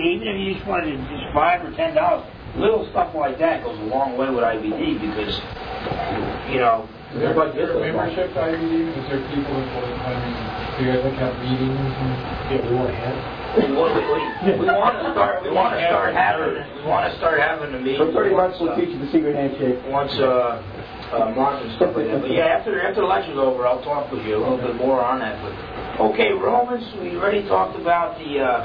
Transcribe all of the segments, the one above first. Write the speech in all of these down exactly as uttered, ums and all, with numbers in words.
even if you just wanted to just five or ten dollars, little stuff like that goes a long way with I B D because, you know. Is there, is there a membership to I B D? Is there people that want to, do you guys like have meetings? And, yeah, we want to have. We want, we, we want to start. We want to start having. We want to start having a meeting. For thirty bucks, we'll teach you the secret handshake. Once uh, uh, month and stuff like that. But yeah, after after the lecture's over, I'll talk with you a little bit more on that. But okay, Romans. We already talked about the uh,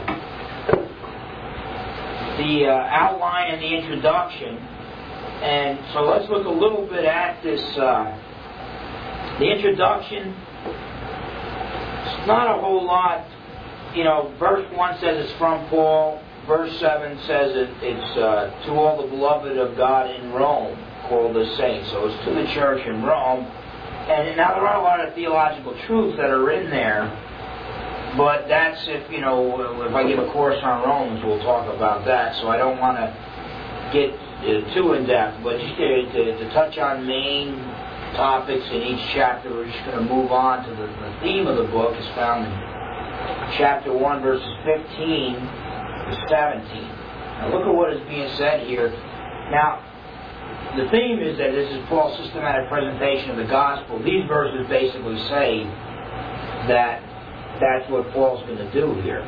the uh, outline and the introduction, and so let's look a little bit at this. Uh, the introduction. It's not a whole lot. You know, verse one says it's from Paul. Verse seven says it, it's uh, to all the beloved of God in Rome, called the saints. So it's to the church in Rome. And now there are a lot of theological truths that are in there. But that's if, you know, if I give a course on Romans, we'll talk about that. So I don't want to get uh, too in-depth. But just to, to, to touch on main topics in each chapter, we're just going to move on to the, the theme of the book is found in chapter one, verses fifteen to seventeen. Now look at what is being said here. Now, the theme is that this is Paul's systematic presentation of the gospel. These verses basically say that that's what Paul's going to do here.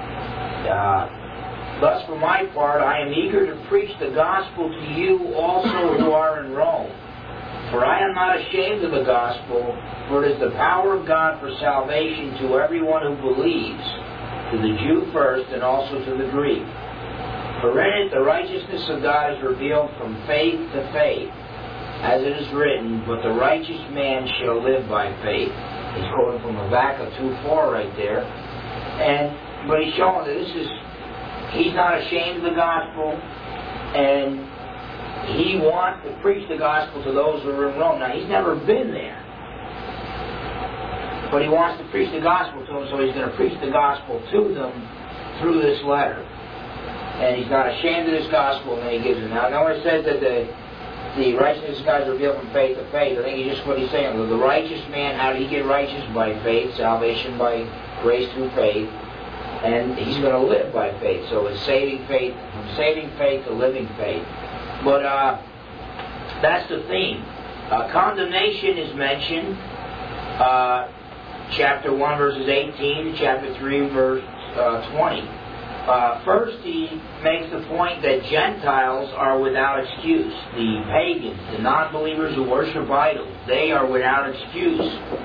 Uh, Thus, for my part, I am eager to preach the gospel to you also who are in Rome. For I am not ashamed of the gospel, for it is the power of God for salvation to everyone who believes, to the Jew first and also to the Greek. For in it the righteousness of God is revealed from faith to faith, as it is written, but the righteous man shall live by faith. He's quoting from Habakkuk two four right there. And but he's showing that this is, he's not ashamed of the gospel, and he wants to preach the gospel to those who are in Rome. Now, he's never been there. But he wants to preach the gospel to them, so he's going to preach the gospel to them through this letter. And he's not ashamed of this gospel, and then he gives it. Now, now when it says that the, the righteousness of God is revealed from faith to faith, I think he's just what he's saying. The righteous man, how did he get righteous? By faith, salvation by grace through faith. And he's going to live by faith. So it's saving faith, from saving faith to living faith. But uh, that's the theme. Uh, condemnation is mentioned. Uh, chapter one, verses eighteen to chapter three, verse uh, twenty. Uh, first, he makes the point that Gentiles are without excuse. The pagans, the non-believers who worship idols, they are without excuse.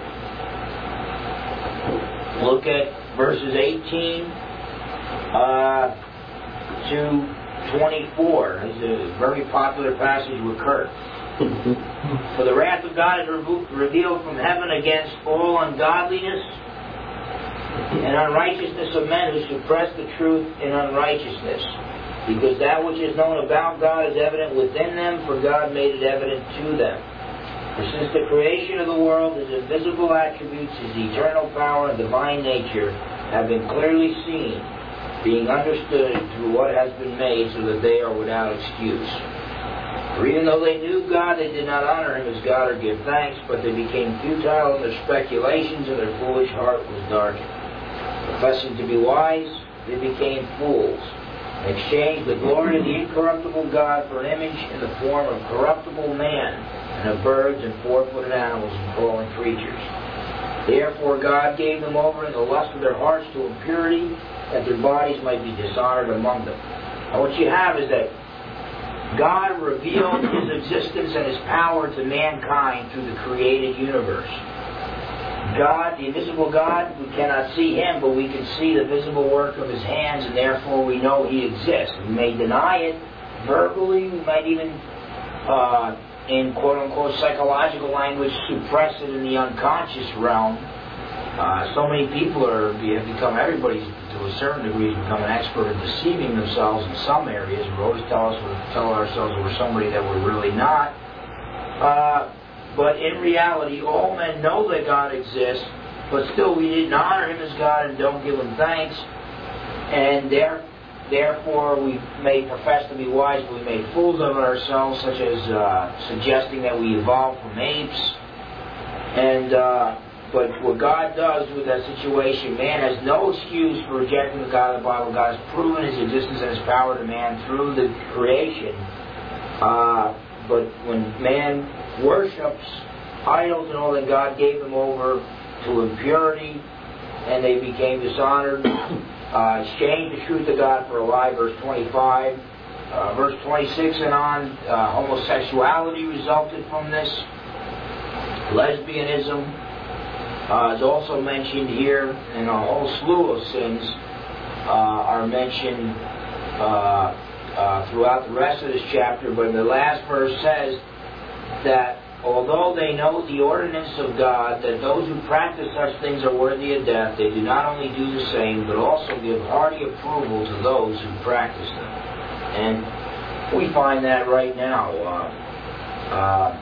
Look at verses eighteen uh, to twenty-four. It's a very popular passage with Kurt. For the wrath of God is revealed from heaven against all ungodliness and unrighteousness of men who suppress the truth in unrighteousness. Because that which is known about God is evident within them, for God made it evident to them. For since the creation of the world, His invisible attributes, His eternal power and divine nature have been clearly seen, being understood through what has been made, so that they are without excuse. For even though they knew God, they did not honor Him as God or give thanks, but they became futile in their speculations, and their foolish heart was darkened. Professing to be wise, they became fools, and exchanged the glory of the incorruptible God for an image in the form of corruptible man, and of birds and four-footed animals and crawling creatures. Therefore God gave them over in the lust of their hearts to impurity, that their bodies might be dishonored among them. Now what you have is that God revealed His existence and His power to mankind through the created universe. God, the invisible God, we cannot see Him, but we can see the visible work of His hands, and therefore we know He exists. We may deny it verbally, we might even, uh, in quote-unquote psychological language, suppress it in the unconscious realm. Uh, so many people are have become, everybody to a certain degree has become an expert in deceiving themselves in some areas. We always tell us, we tell ourselves that we're somebody that we're really not. Uh, but in reality, all men know that God exists, but still we didn't honor Him as God and don't give Him thanks. And there, therefore we may profess to be wise, but we made fools of ourselves, such as uh, suggesting that we evolved from apes. And uh, but what God does with that situation, man has no excuse for rejecting the God of the Bible. God has proven His existence and His power to man through the creation. Uh, but when man worships idols and all that, God gave them over to impurity, and they became dishonored. Uh, exchanged the truth of God for a lie, verse twenty-five. Uh, verse twenty-six and on, uh, homosexuality resulted from this. Lesbianism uh, is also mentioned here, and a whole slew of sins uh, are mentioned uh, uh, throughout the rest of this chapter. But the last verse says that although they know the ordinance of God, that those who practice such things are worthy of death, they do not only do the same, but also give hearty approval to those who practice them. And we find that right now. Uh, uh,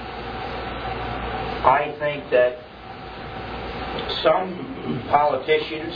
I think that some politicians,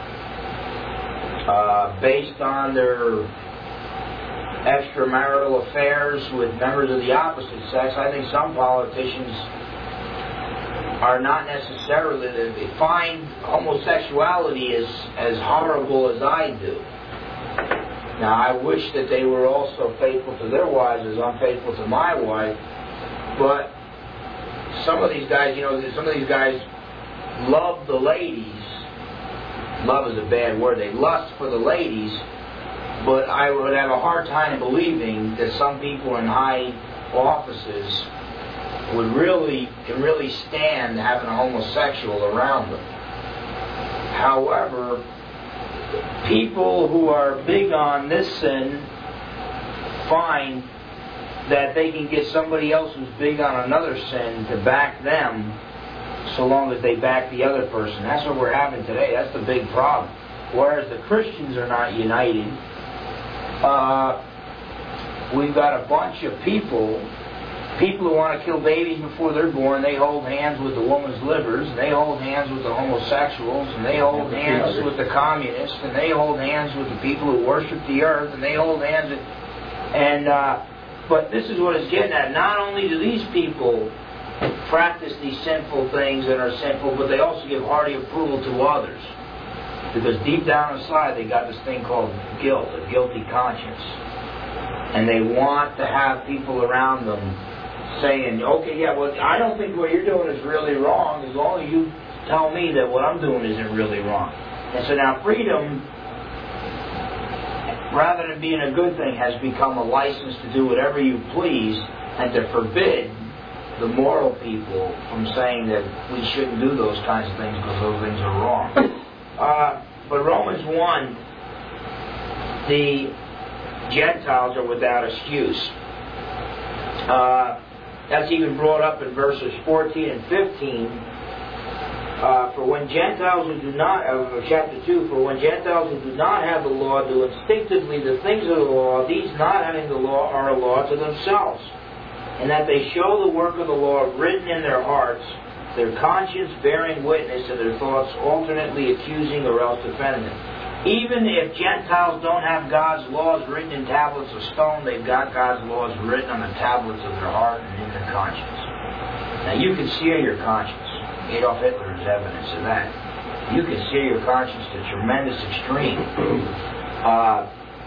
uh, based on their extramarital affairs with members of the opposite sex, I think some politicians are not necessarily, they find homosexuality as, as horrible as I do. Now, I wish that they were also faithful to their wives as I'm faithful to my wife, but some of these guys, you know, some of these guys love the ladies. Love is a bad word. They lust for the ladies, but I would have a hard time believing that some people in high offices would really, can really stand having a homosexual around them. However, people who are big on this sin find that they can get somebody else who's big on another sin to back them so long as they back the other person. That's what we're having today. That's the big problem. Whereas the Christians are not united, uh, we've got a bunch of people People who want to kill babies before they're born, they hold hands with the woman's livers, and they hold hands with the homosexuals, and they hold hands with the communists, and they hold hands with the people who worship the earth, and they hold hands with... And, uh, but this is what it's getting at. Not only do these people practice these sinful things that are sinful, but they also give hearty approval to others. Because deep down inside, they got this thing called guilt, a guilty conscience. And they want to have people around them saying, okay, yeah, well, I don't think what you're doing is really wrong as long as you tell me that what I'm doing isn't really wrong. And so now freedom, rather than being a good thing, has become a license to do whatever you please and to forbid the moral people from saying that we shouldn't do those kinds of things because those things are wrong. Uh, but Romans one, the Gentiles are without excuse. Uh, that's even brought up in verses fourteen and fifteen. Uh, for when Gentiles who do not, uh, chapter two, for when Gentiles who do not have the law do instinctively the things of the law, these not having the law are a law to themselves, and that they show the work of the law written in their hearts, their conscience bearing witness, and their thoughts alternately accusing or else defending them. Even if Gentiles don't have God's laws written in tablets of stone, they've got God's laws written on the tablets of their heart and in their conscience. Now you can sear your conscience. Adolf Hitler is evidence of that. You can sear your conscience to tremendous extreme. Uh,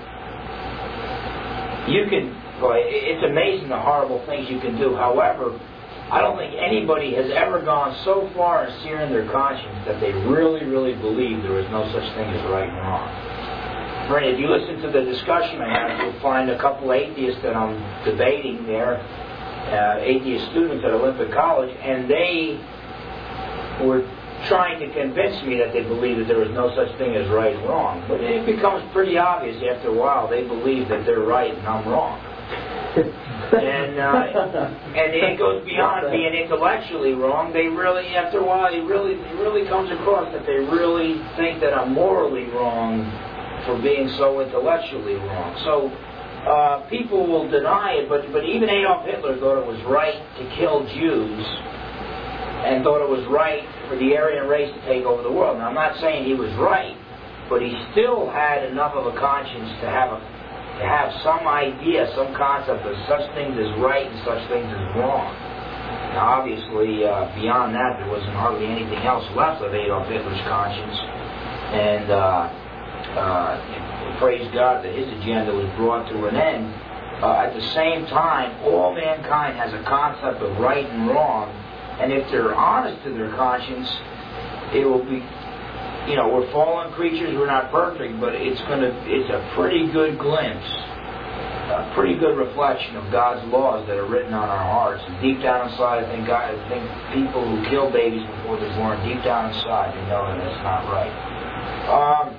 you can, boy, it's amazing the horrible things you can do. However, I don't think anybody has ever gone so far in searing their conscience that they really, really believe there is no such thing as right and wrong. Right, if you listen to the discussion I have, you'll find a couple atheists that I'm debating there, uh, atheist students at Olympic College, and they were trying to convince me that they believe that there is no such thing as right and wrong. But it becomes pretty obvious after a while they believe that they're right and I'm wrong. and uh, and it goes beyond being intellectually wrong. They really, after a while, it really it really comes across that they really think that I'm morally wrong for being so intellectually wrong. So uh, people will deny it, but but even Adolf Hitler thought it was right to kill Jews and thought it was right for the Aryan race to take over the world. Now, I'm not saying he was right, but he still had enough of a conscience to have a to have some idea, some concept of such things as right and such things as wrong. Now, obviously, uh, beyond that, there wasn't hardly anything else left of Adolf Hitler's conscience. And uh, uh, praise God that his agenda was brought to an end. Uh, at the same time, all mankind has a concept of right and wrong. And if they're honest to their conscience, it will be, you know, we're fallen creatures, we're not perfect, but it's going to, it's a pretty good glimpse, a pretty good reflection of God's laws that are written on our hearts. And deep down inside, I think God, I think people who kill babies before they're born, deep down inside, they know that that's not right. Um,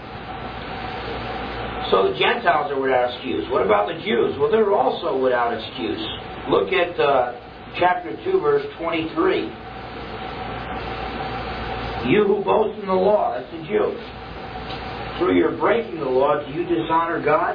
so the Gentiles are without excuse. What about the Jews? Well, they're also without excuse. Look at uh, chapter two, verse twenty-three. You who boast in the law, that's the Jew. Through your breaking the law, do you dishonor God?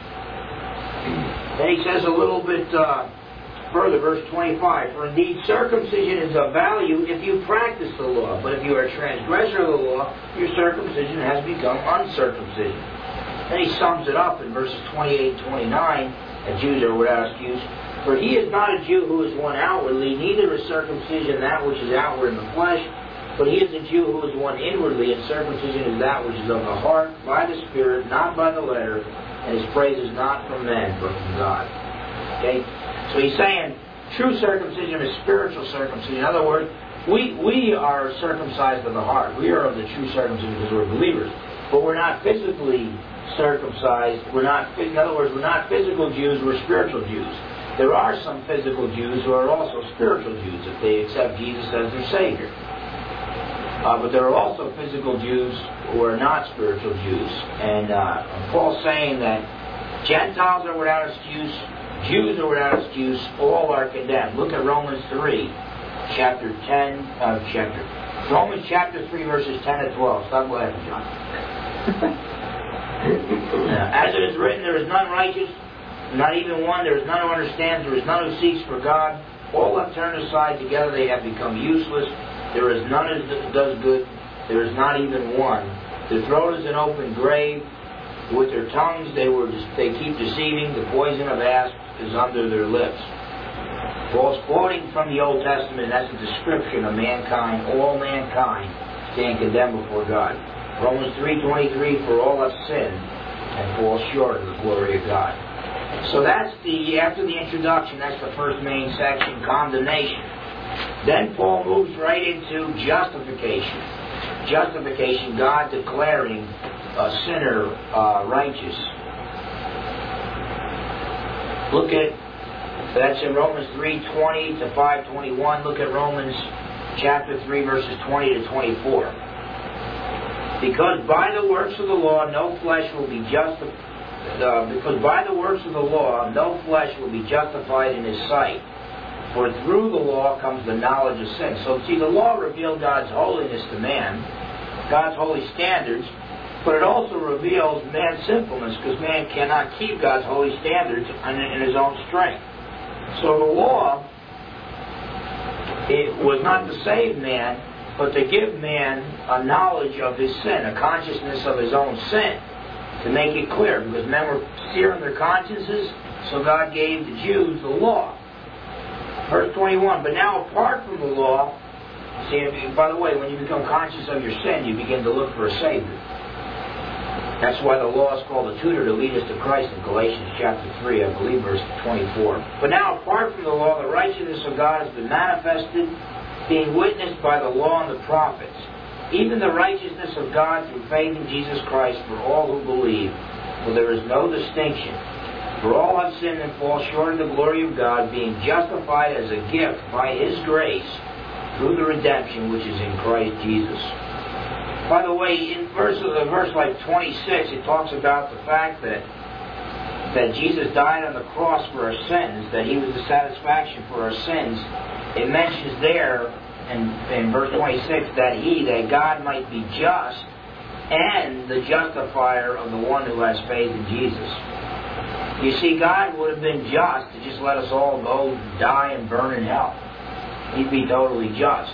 Then he says a little bit uh, further, verse twenty-five. For indeed circumcision is of value if you practice the law. But if you are a transgressor of the law, your circumcision has become uncircumcision. Then he sums it up in verses twenty-eight and twenty-nine, that Jews are without excuse. For he is not a Jew who is one outwardly, neither is circumcision that which is outward in the flesh, but he is a Jew who is one inwardly, and circumcision is that which is of the heart, by the Spirit, not by the letter, and his praise is not from men, but from God. Okay? So he's saying true circumcision is spiritual circumcision. In other words, we, we are circumcised of the heart. We are of the true circumcision because we're believers. But we're not physically circumcised. We're not, in other words, we're not physical Jews, we're spiritual Jews. There are some physical Jews who are also spiritual Jews if they accept Jesus as their Savior. Uh, but there are also physical Jews who are not spiritual Jews. And uh, Paul's saying that Gentiles are without excuse, Jews are without excuse, all are condemned. Look at Romans three, chapter ten, uh, chapter, Romans chapter three, verses ten to twelve. Stop laughing, John. As it is written, there is none righteous, not even one. There is none who understands. There is none who seeks for God. All have turned aside. Together they have become useless. There is none who does good. There is not even one. Their throat is an open grave. With their tongues they were they keep deceiving. The poison of asps is under their lips. Paul's quoting from the Old Testament. That's a description of mankind. All mankind stand condemned before God. Romans three twenty-three, for all have sinned and fall short of the glory of God. So that's the, after the introduction, that's the first main section, condemnation. Then Paul moves right into justification. Justification, God declaring a sinner uh, righteous. Look at, that's in Romans three twenty to five twenty-one. Look at Romans chapter three, verses twenty to twenty-four. Because by the works of the law no flesh will be justified. Uh, because by the works of the law no flesh will be justified in his sight. For through the law comes the knowledge of sin. So see, the law revealed God's holiness to man, God's holy standards, but it also reveals man's sinfulness, because man cannot keep God's holy standards in, in his own strength. So the law, it was not to save man, but to give man a knowledge of his sin, a consciousness of his own sin, to make it clear, because men were searing their consciences, so God gave the Jews the law. Verse twenty-one, but now apart from the law, see, by the way, when you become conscious of your sin, you begin to look for a Savior. That's why the law is called a tutor to lead us to Christ in Galatians chapter three, I believe, verse twenty-four. But now apart from the law, the righteousness of God has been manifested, being witnessed by the law and the prophets, even the righteousness of God through faith in Jesus Christ for all who believe. For there is no distinction. For all have sinned and fall short of the glory of God, being justified as a gift by His grace through the redemption which is in Christ Jesus. By the way, in verse, uh, verse like twenty-six, it talks about the fact that that Jesus died on the cross for our sins, that He was the satisfaction for our sins. It mentions there in, in verse twenty-six that He, that God might be just and the justifier of the one who has faith in Jesus. You see, God would have been just to just let us all go die and burn in hell. He'd be totally just.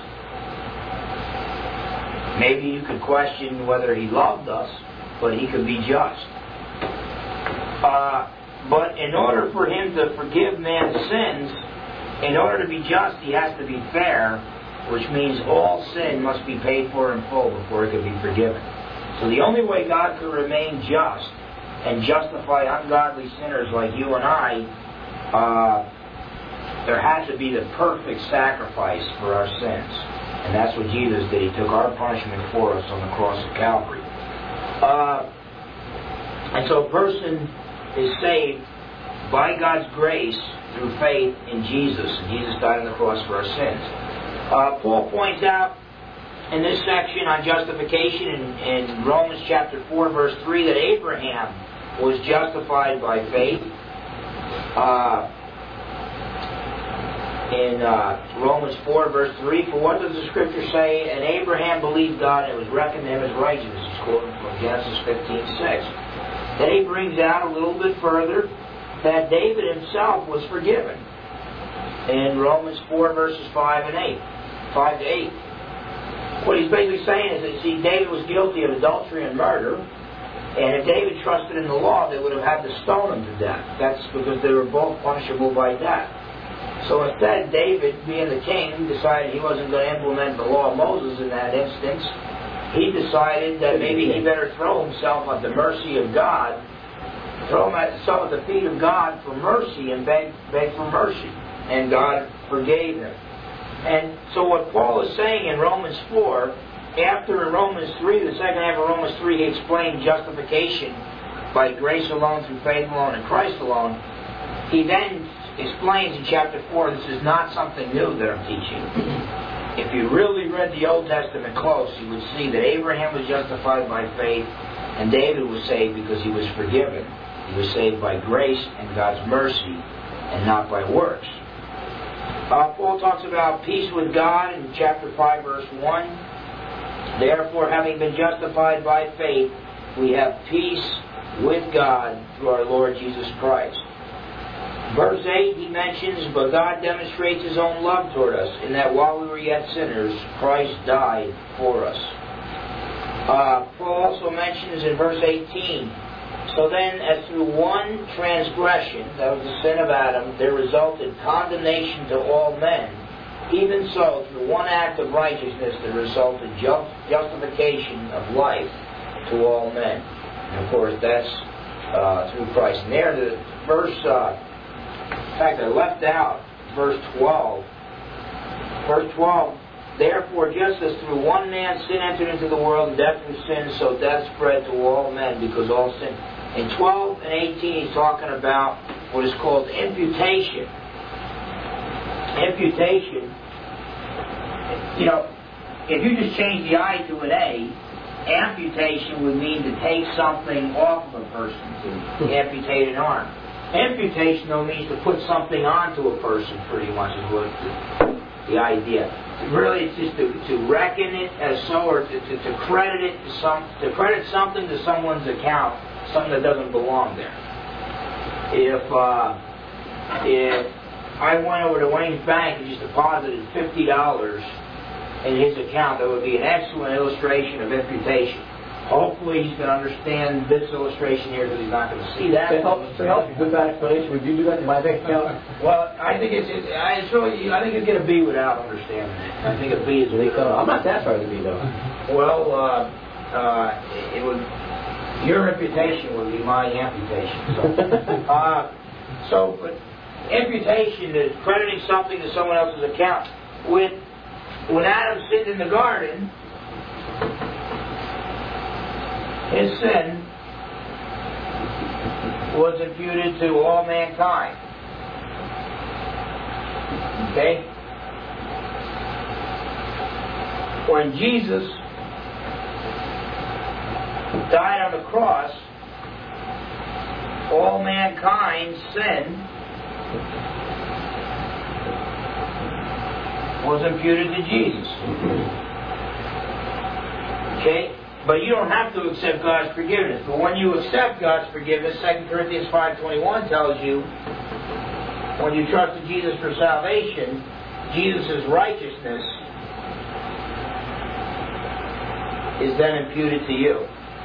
Maybe you could question whether He loved us, but He could be just. Uh, but in order for Him to forgive man's sins, in order to be just, he has to be fair, which means all sin must be paid for in full before it can be forgiven. So the only way God could remain just and justify ungodly sinners like you and I, uh, there had to be the perfect sacrifice for our sins. And that's what Jesus did. He took our punishment for us on the cross of Calvary. Uh, and so a person is saved by God's grace through faith in Jesus. And Jesus died on the cross for our sins. Uh, Paul points out in this section on justification in, in Romans chapter four, verse three, that Abraham was justified by faith. Uh, in uh, Romans four, verse three, for what does the Scripture say? And Abraham believed God, and it was reckoned to him as righteousness. He's quoting from Genesis fifteen six. Then he brings out a little bit further that David himself was forgiven in Romans four, verses five and eight, five to eight. What he's basically saying is that, see, David was guilty of adultery and murder, and if David trusted in the law, they would have had to stone him to death. That's because they were both punishable by death. So instead, David, being the king, decided he wasn't going to implement the law of Moses in that instance. He decided that maybe he better throw himself at the mercy of God, throw himself at the feet of God for mercy and beg, beg for mercy. And God forgave him. And so what Paul is saying in Romans four, after in Romans three, the second half of Romans three, he explained justification by grace alone, through faith alone, and Christ alone. He then explains in chapter four, this is not something new that I'm teaching. If you really read the Old Testament close, you would see that Abraham was justified by faith, and David was saved because he was forgiven. He was saved by grace and God's mercy, and not by works. Uh, Paul talks about peace with God in chapter five, verse one. Therefore, having been justified by faith, we have peace with God through our Lord Jesus Christ. Verse eight, he mentions, but God demonstrates His own love toward us, in that while we were yet sinners, Christ died for us. Uh, Paul also mentions in verse eighteen, so then, as through one transgression, that was the sin of Adam, there resulted condemnation to all men, even so, through one act of righteousness, there resulted ju- justification of life to all men. And of course, that's uh, through Christ. And there, the verse, uh, in fact, I left out verse twelve. Verse twelve, therefore, just as through one man sin entered into the world, and death through sin, so death spread to all men, because all sin. In twelve and eighteen, he's talking about what is called imputation. Imputation, you know, if you just change the I to an A, amputation would mean to take something off of a person, to amputate an arm. Amputation, though, means to put something onto a person, pretty much, is what the, the idea. Really, it's just to, to reckon it as so, or to, to, to credit it to some, to credit something to someone's account, something that doesn't belong there. If uh, if I went over to Wayne's bank and just deposited fifty dollars in his account, that would be an excellent illustration of imputation. Hopefully he's going to understand this illustration here, because he's not going to see that. To help, to help with that explanation, would you do that to my bank account? Well, I think it's, it, I, it's really, I think it's get a B without understanding it. I think a B is good. Uh, I'm not that sorry to be, though. Well, uh, uh, it would, your imputation would be my amputation. So, uh, so but imputation is crediting something to someone else's account. When, when Adam sinned in the garden, his sin was imputed to all mankind. Okay? When Jesus died on the cross, all mankind's sin was imputed to Jesus. Okay? But you don't have to accept God's forgiveness. But when you accept God's forgiveness, Second Corinthians five twenty-one tells you, when you trust in Jesus for salvation, Jesus' righteousness is then imputed to you.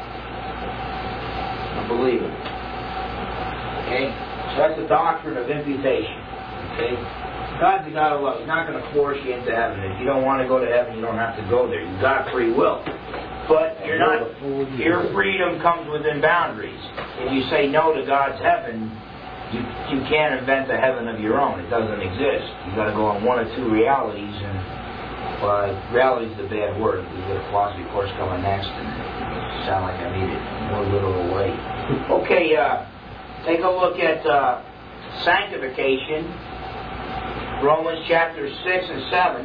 I believe it. Okay? So that's the doctrine of imputation. Okay? God's the God of love. He's not going to force you into heaven. If you don't want to go to heaven, you don't have to go there. You've got free will. But you're not. Your freedom comes within boundaries. If you say no to God's heaven, you you can't invent a heaven of your own. It doesn't exist. You've got to go on one or two realities, and well, reality is the bad word. We've got a philosophy course coming next, and it sound like I need it more literal way. Okay, uh, take a look at uh, sanctification. Romans chapter six and seven.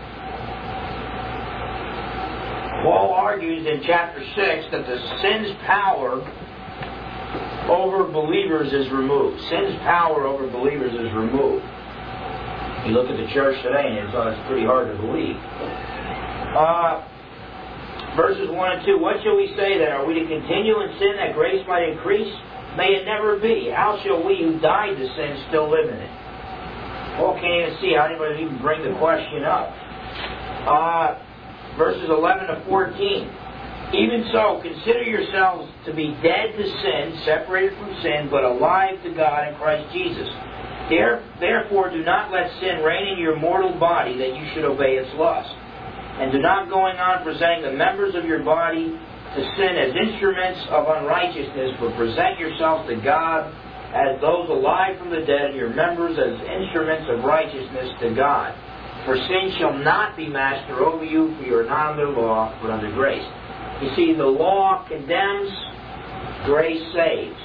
Paul argues in chapter six that the sin's power over believers is removed. Sin's power over believers is removed. You look at the church today and it's, uh, it's pretty hard to believe. Uh, verses one and two. What shall we say then? Are we to continue in sin that grace might increase? May it never be. How shall we who died to sin still live in it? Paul can't even see how anybody even bring the question up. Uh, verses eleven to fourteen. Even so, consider yourselves to be dead to sin, separated from sin, but alive to God in Christ Jesus. Therefore, do not let sin reign in your mortal body, that you should obey its lust. And do not going on presenting the members of your body to sin as instruments of unrighteousness, but present yourselves to God as those alive from the dead, and your members as instruments of righteousness to God. For sin shall not be master over you, for you are not under law, but under grace. You see, the law condemns, grace saves.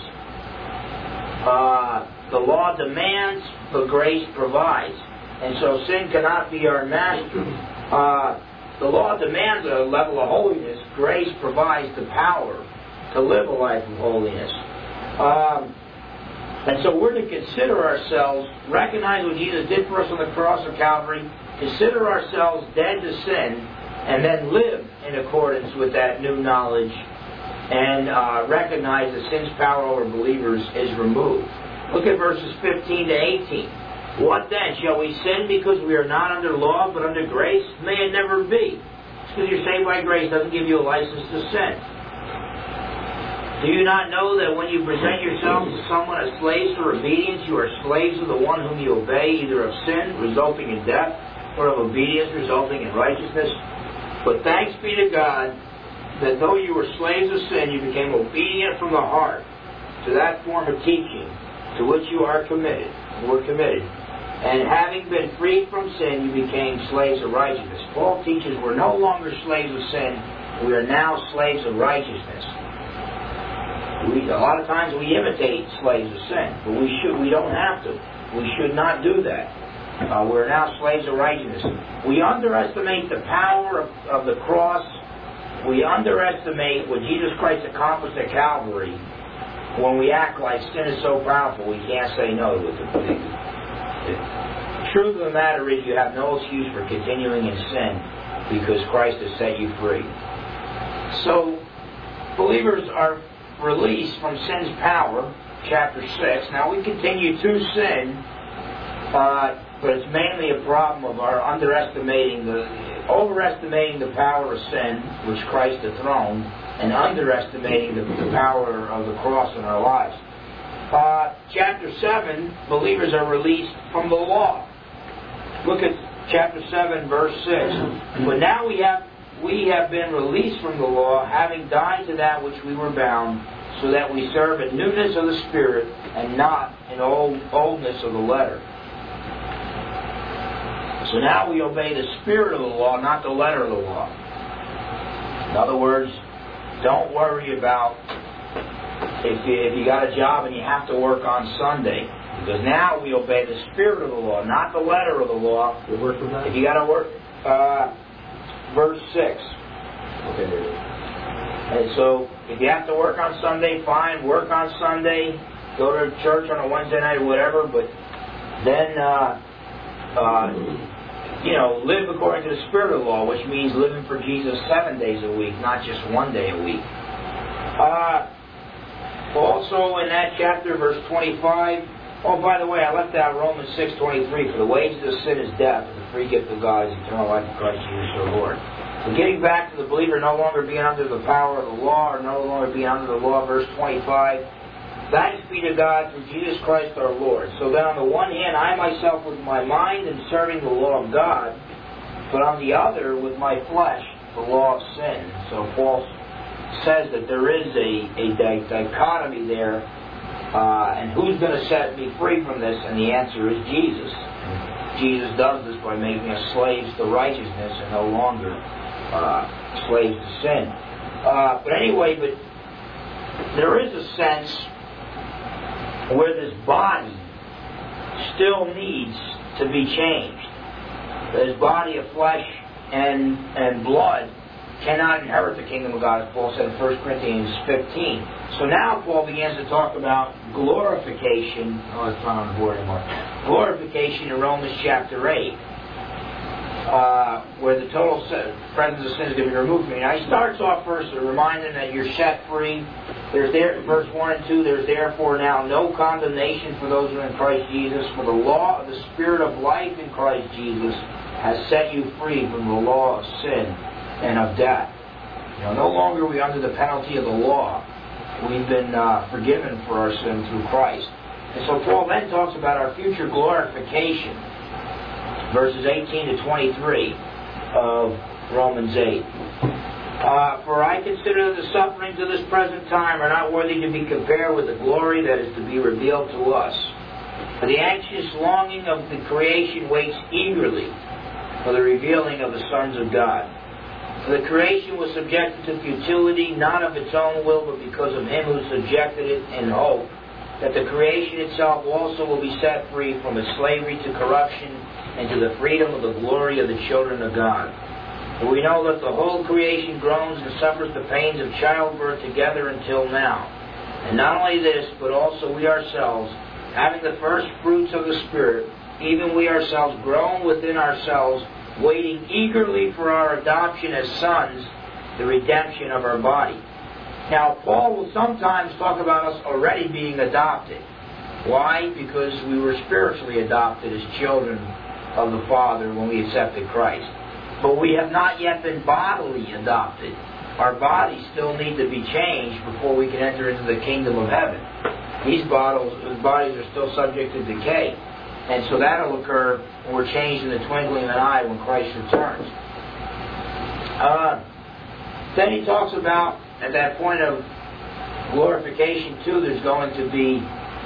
Uh, the law demands, but grace provides. And so sin cannot be our master. Uh, the law demands a level of holiness. Grace provides the power to live a life of holiness. Um, and so we're to consider ourselves, recognize what Jesus did for us on the cross of Calvary, consider ourselves dead to sin, and then live in accordance with that new knowledge, and uh, recognize that sin's power over believers is removed. Look at verses fifteen to eighteen. What then? Shall we sin because we are not under law but under grace? May it never be. Just because you're saved by grace doesn't give you a license to sin. Do you not know that when you present yourselves to someone as slaves for obedience, you are slaves of the one whom you obey, either of sin, resulting in death, or of obedience, resulting in righteousness? But thanks be to God that though you were slaves of sin, you became obedient from the heart to that form of teaching to which you are committed, were committed. And having been freed from sin, you became slaves of righteousness. Paul teaches we're no longer slaves of sin, we are now slaves of righteousness. We, a lot of times we imitate slaves of sin, but we should. We don't have to. We should not do that. Uh, we're now slaves of righteousness. We underestimate the power of, of the cross. We underestimate what Jesus Christ accomplished at Calvary when we act like sin is so powerful we can't say no to it. The truth of the matter is you have no excuse for continuing in sin because Christ has set you free. So, believers are released from sin's power, chapter six. Now we continue to sin, uh, but it's mainly a problem of our underestimating the, overestimating the power of sin, which Christ dethroned, and underestimating the, the power of the cross in our lives. Uh, chapter seven, believers are released from the law. Look at chapter seven, verse six. But now we have we have been released from the law, having died to that which we were bound, so that we serve in newness of the Spirit and not in old oldness of the letter. So now we obey the spirit of the law, not the letter of the law. In other words, don't worry about if you, if you got a job and you have to work on Sunday. Because now we obey the spirit of the law, not the letter of the law. You work with that? If you got to work, uh, verse six. Okay. And so, if you have to work on Sunday, fine, work on Sunday, go to church on a Wednesday night or whatever, but then, uh, uh, you know, live according to the spirit of the law, which means living for Jesus seven days a week, not just one day a week. Uh, also in that chapter, verse twenty-five, oh, by the way, I left out Romans six twenty-three, for the wages of sin is death, and the free gift of God is eternal life in Christ Jesus our Lord. So getting back to the believer no longer being under the power of the law, or no longer being under the law, verse twenty-five, Thanks be to God through Jesus Christ our Lord. So that on the one hand, I myself with my mind am serving the law of God, but on the other, with my flesh, the law of sin. So Paul says that there is a, a di- dichotomy there, uh, and who's going to set me free from this? And the answer is Jesus. Jesus does this by making us slaves to righteousness and no longer uh, slaves to sin. Uh, but anyway, but there is a sense where this body still needs to be changed. This body of flesh and and blood cannot inherit the kingdom of God, as Paul said in First Corinthians fifteen. So now Paul begins to talk about glorification. Oh, it's not on the board anymore. Glorification in Romans chapter eight. Uh, where the total presence of sin is going to be removed from you. Now, he starts off first to remind them that you're set free. There's there, verse one and two, there's therefore now no condemnation for those who are in Christ Jesus, for the law of the Spirit of life in Christ Jesus has set you free from the law of sin and of death. You know, no longer are we under the penalty of the law. We've been uh, forgiven for our sin through Christ. And so Paul then talks about our future glorification. Verses eighteen to twenty-three of Romans eight. Uh, For I consider that the sufferings of this present time are not worthy to be compared with the glory that is to be revealed to us. For the anxious longing of the creation waits eagerly for the revealing of the sons of God. For the creation was subjected to futility, not of its own will, but because of Him who subjected it in hope, that the creation itself also will be set free from its slavery to corruption and to the freedom of the glory of the children of God. For we know that the whole creation groans and suffers the pains of childbirth together until now. And not only this, but also we ourselves, having the first fruits of the Spirit, even we ourselves groan within ourselves, waiting eagerly for our adoption as sons, the redemption of our body. Now, Paul will sometimes talk about us already being adopted. Why? Because we were spiritually adopted as children of the Father when we accepted Christ. But we have not yet been bodily adopted. Our bodies still need to be changed before we can enter into the kingdom of heaven. These bodies, bodies are still subject to decay. And so that will occur when we're changed in the twinkling of an eye when Christ returns. Uh, then he talks about, at that point of glorification too, there's going to be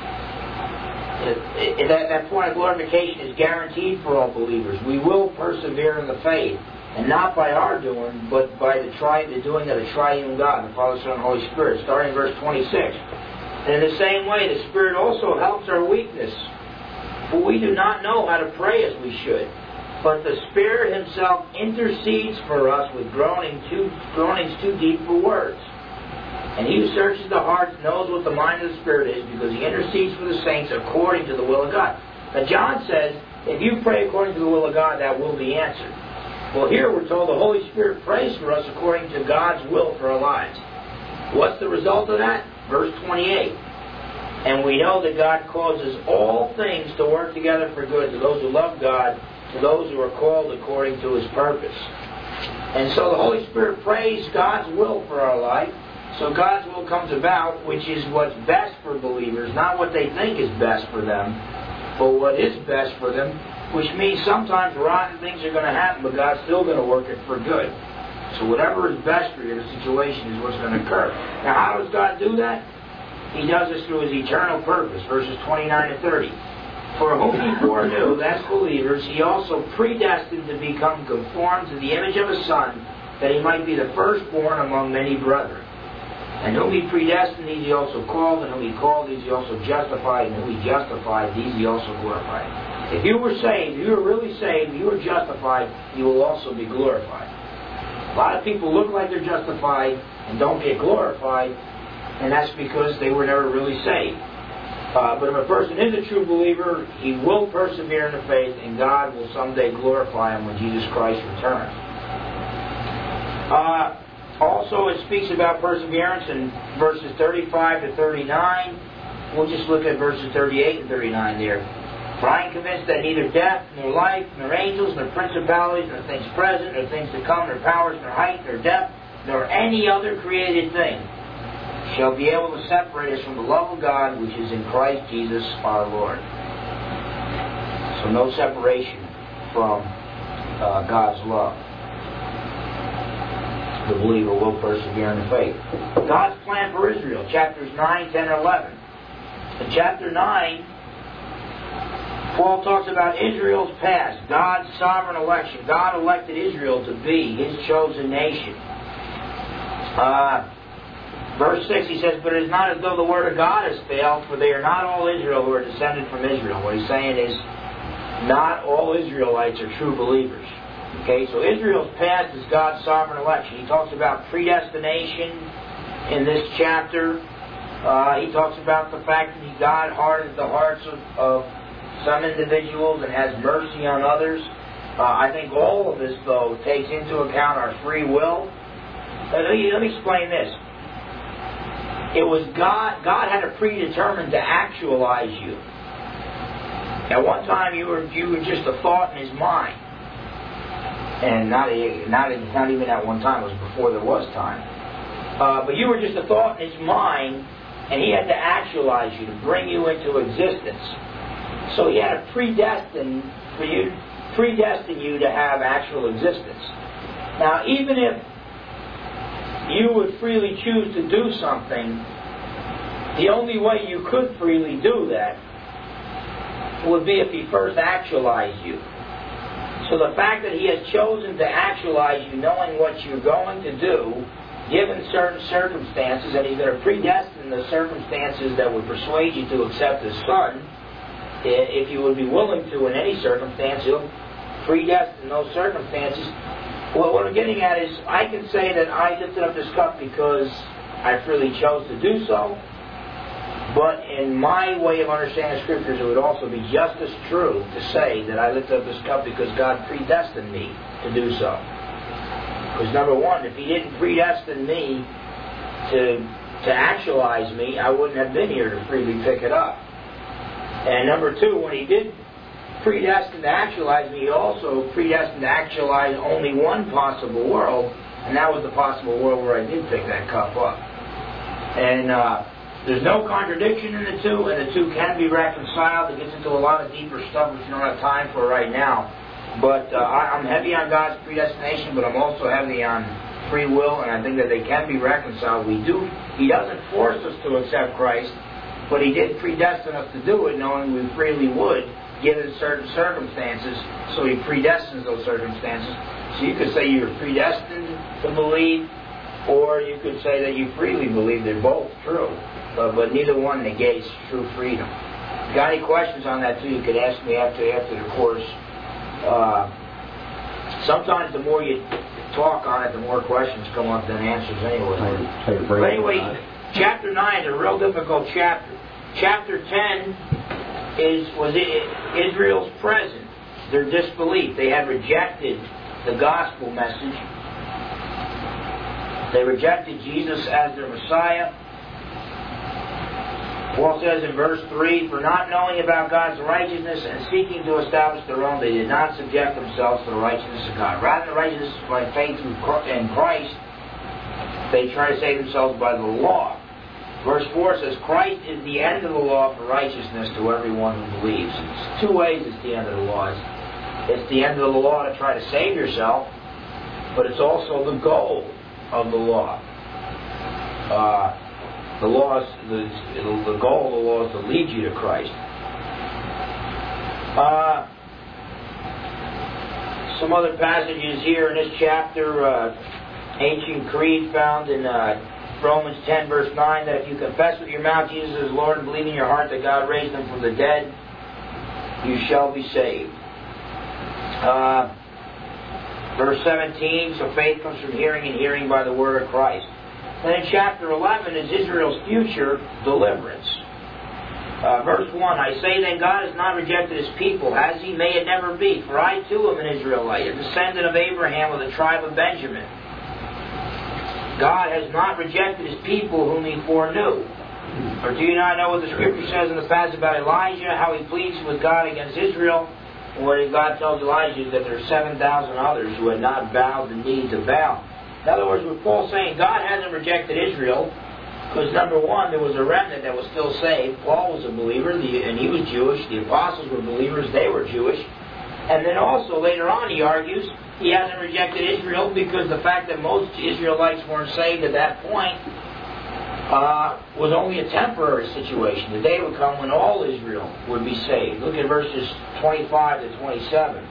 That, that point of glorification is guaranteed for all believers. We will persevere in the faith, and not by our doing, but by the, tri- the doing of the triune God, the Father, Son, and Holy Spirit, starting in verse twenty-six. And in the same way, the Spirit also helps our weakness, for we do not know how to pray as we should. But the Spirit Himself intercedes for us with groaning too, groanings too deep for words. And He who searches the hearts knows what the mind of the Spirit is, because He intercedes for the saints according to the will of God. Now John says, if you pray according to the will of God, that will be answered. Well, here we're told the Holy Spirit prays for us according to God's will for our lives. What's the result of that? Verse twenty-eight. And we know that God causes all things to work together for good to those who love God, to those who are called according to His purpose. And so the Holy Spirit prays God's will for our life. So God's will comes about, which is what's best for believers, not what they think is best for them, but what is best for them, which means sometimes rotten things are going to happen, but God's still going to work it for good. So whatever is best for your situation is what's going to occur. Now, how does God do that? He does this through His eternal purpose, verses twenty-nine to thirty. For whom He foreknew, that's believers, He also predestined to become conformed to the image of His Son, that He might be the firstborn among many brethren. And whom He predestined, these He also called, and whom He called, these He also justified, and whom He justified, these He also glorified. If you were saved, if you were really saved, if you were justified, you will also be glorified. A lot of people look like they're justified and don't get glorified, and that's because they were never really saved. Uh, but if a person is a true believer, he will persevere in the faith, and God will someday glorify him when Jesus Christ returns. Uh... Also, it speaks about perseverance in verses thirty-five to thirty-nine. We'll just look at verses thirty-eight and thirty-nine there. For I am convinced that neither death, nor life, nor angels, nor principalities, nor things present, nor things to come, nor powers, nor height, nor depth, nor any other created thing shall be able to separate us from the love of God which is in Christ Jesus our Lord. So no separation from uh, God's love. The believer will persevere in the faith. God's plan for Israel, chapters nine, ten, and eleven. In chapter nine, Paul talks about Israel's past, God's sovereign election. God elected Israel to be His chosen nation. Uh, verse six, he says, "But it is not as though the word of God has failed, for they are not all Israel who are descended from Israel." What he's saying is, not all Israelites are true believers. Okay, so Israel's past is God's sovereign election. He talks about predestination in this chapter. Uh, he talks about the fact that God hardens the hearts of, of some individuals and has mercy on others. Uh, I think all of this, though, takes into account our free will. Uh, let, me, let me explain this. It was God, God had a predetermined to actualize you. At one time, you were you were just a thought in His mind. And not, not, not even at one time, it was before there was time. Uh, but you were just a thought in His mind, and He had to actualize you, to bring you into existence. So He had to predestine for you, predestine you to have actual existence. Now, even if you would freely choose to do something, the only way you could freely do that would be if He first actualized you. So the fact that He has chosen to actualize you, knowing what you're going to do, given certain circumstances, and He's going to predestine the circumstances that would persuade you to accept His Son, if you would be willing to in any circumstance, He'll predestine those circumstances. Well, what I'm getting at is, I can say that I lifted up this cup because I freely chose to do so, but in my way of understanding the Scriptures, it would also be just as true to say that I lifted up this cup because God predestined me to do so. Because number one, if He didn't predestine me to to actualize me, I wouldn't have been here to freely pick it up. And number two, when He did predestined to actualize me, He also predestined to actualize only one possible world, and that was the possible world where I did pick that cup up. And uh, there's no contradiction in the two, and the two can be reconciled. It gets into a lot of deeper stuff which we don't have time for right now. But uh, I, I'm heavy on God's predestination, but I'm also heavy on free will, and I think that they can be reconciled. We do. He doesn't force us to accept Christ, but He did predestine us to do it, knowing we freely would, given certain circumstances. So He predestines those circumstances. So you could say you're predestined to believe, or you could say that you freely believe. They're both true, uh, but neither one negates true freedom. If you got any questions on that too, you could ask me after after the course. Uh, sometimes the more you talk on it, the more questions come up than answers anyway. But anyway, chapter nine is a real difficult chapter. Chapter ten is was Israel's present, their disbelief. They had rejected the gospel message. They rejected Jesus as their Messiah. Paul says in verse three, "For not knowing about God's righteousness and seeking to establish their own, they did not subject themselves to the righteousness of God." Rather than righteousness by faith in Christ, they try to save themselves by the law. Verse four says, "Christ is the end of the law for righteousness to everyone who believes." It's two ways it's the end of the law. It's the end of the law to try to save yourself, but it's also the goal of the law. Uh, the law is, the, the goal of the law is to lead you to Christ. Uh, some other passages here in this chapter, uh, ancient creed found in uh, Romans ten verse nine, that if you confess with your mouth Jesus is Lord and believe in your heart that God raised Him from the dead, you shall be saved. Uh, verse seventeen, so faith comes from hearing and hearing by the word of Christ. Then in chapter eleven is Israel's future deliverance. Uh, verse one, "I say then God has not rejected His people, as He may it never be. For I too am an Israelite, a descendant of Abraham of the tribe of Benjamin. God has not rejected His people whom He foreknew. Or do you not know what the Scripture says in the passage about Elijah, how he pleads with God against Israel? And what God tells Elijah is that there are seven thousand others who had not bowed the knee to Baal." In other words, what Paul's saying, God hasn't rejected Israel. Because number one, there was a remnant that was still saved. Paul was a believer, the, and he was Jewish. The apostles were believers, they were Jewish. And then also, later on, he argues, he hasn't rejected Israel because the fact that most Israelites weren't saved at that point uh, was only a temporary situation. The day would come when all Israel would be saved. Look at verses twenty-five to twenty-seven.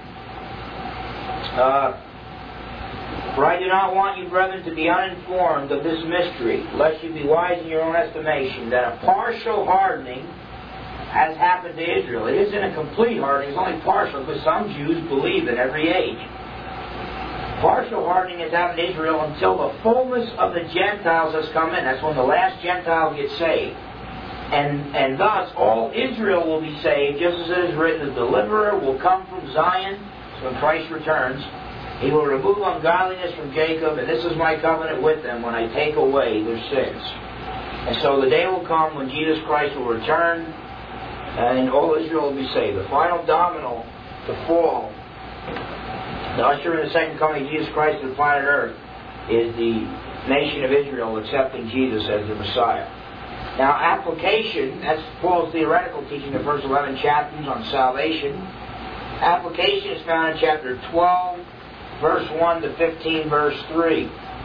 Uh, For I do not want you, brethren, to be uninformed of this mystery, lest you be wise in your own estimation, that a partial hardening has happened to Israel. It isn't a complete hardening, it's only partial, because some Jews believe in every age. Partial hardening has happened to Israel until the fullness of the Gentiles has come in. That's when the last Gentile gets saved. And, and thus, all Israel will be saved, just as it is written, the deliverer will come from Zion, when Christ returns. He will remove ungodliness from Jacob, and this is my covenant with them when I take away their sins. And so the day will come when Jesus Christ will return, and all Israel will be saved. The final domino to fall, the usher in the second coming of Jesus Christ to the planet Earth, is the nation of Israel accepting Jesus as the Messiah. Now, application, that's Paul's theoretical teaching, the first eleven chapters on salvation. Application is found in chapter twelve, verse one to fifteen, verse three,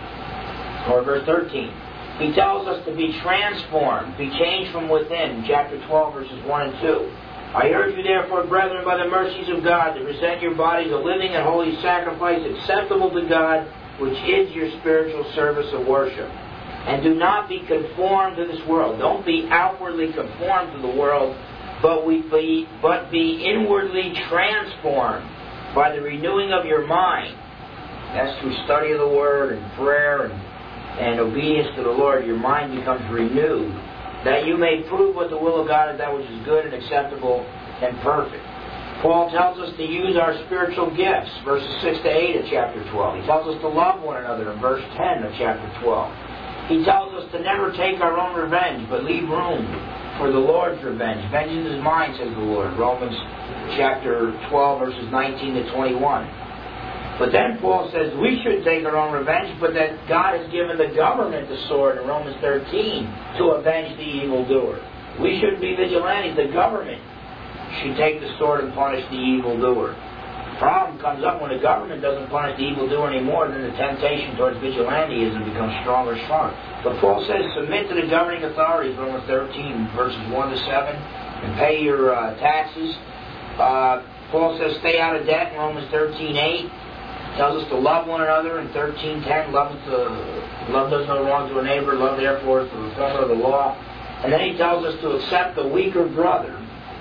or verse thirteen. He tells us to be transformed, be changed from within, chapter twelve, verses one and two. I urge you therefore, brethren, by the mercies of God, to present your bodies a living and holy sacrifice acceptable to God, which is your spiritual service of worship. And do not be conformed to this world. Don't be outwardly conformed to the world, but we be, but be inwardly transformed by the renewing of your mind. That's through study of the Word and prayer and, and obedience to the Lord. Your mind becomes renewed, that you may prove what the will of God is, that which is good and acceptable and perfect. Paul tells us to use our spiritual gifts, verses six to eight of chapter twelve. He tells us to love one another in verse ten of chapter twelve. He tells us to never take our own revenge, but leave room for the Lord's revenge. Vengeance is mine, says the Lord. Romans chapter twelve, verses nineteen to twenty-one. But then Paul says we should take our own revenge, but that God has given the government the sword in Romans thirteen to avenge the evildoer. We shouldn't be vigilantes. The government should take the sword and punish the evildoer. The problem comes up when the government doesn't punish the evildoer anymore, then the temptation towards vigilantism becomes stronger and stronger. But Paul says submit to the governing authorities, Romans thirteen, verses one to seven, and pay your uh, taxes. Uh, Paul says stay out of debt in Romans thirteen eight. Tells us to love one another in thirteen ten. Love, to, love does no wrong to a neighbor. Love, therefore, is the fulfillment of the law. And then he tells us to accept the weaker brother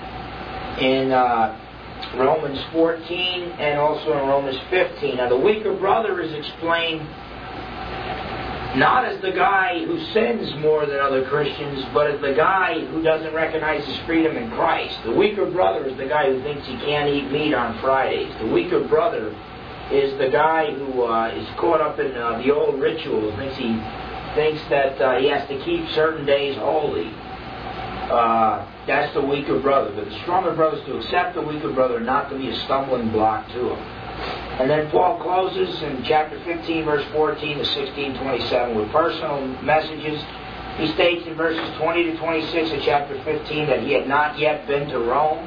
in uh, Romans fourteen and also in Romans fifteen. Now, the weaker brother is explained not as the guy who sins more than other Christians, but as the guy who doesn't recognize his freedom in Christ. The weaker brother is the guy who thinks he can't eat meat on Fridays. The weaker brother is the guy who uh, is caught up in uh, the old rituals, thinks he thinks that uh, he has to keep certain days holy. Uh, that's the weaker brother. But the stronger brother is to accept the weaker brother, not to be a stumbling block to him. And then Paul closes in chapter fifteen, verse fourteen to sixteen twenty-seven with personal messages. He states in verses twenty to twenty-six of chapter fifteen that he had not yet been to Rome.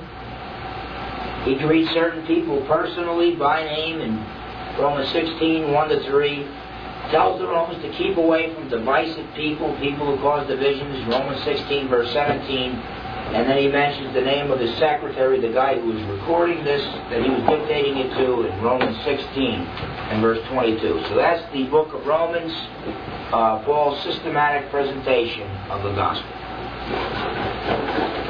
He greets certain people personally by name in Romans sixteen, one to three. Tells the Romans to keep away from divisive people, people who cause divisions, Romans sixteen, verse seventeen. And then he mentions the name of his secretary, the guy who was recording this, that he was dictating it to, in Romans sixteen and verse twenty-two. So that's the book of Romans, uh, Paul's systematic presentation of the gospel.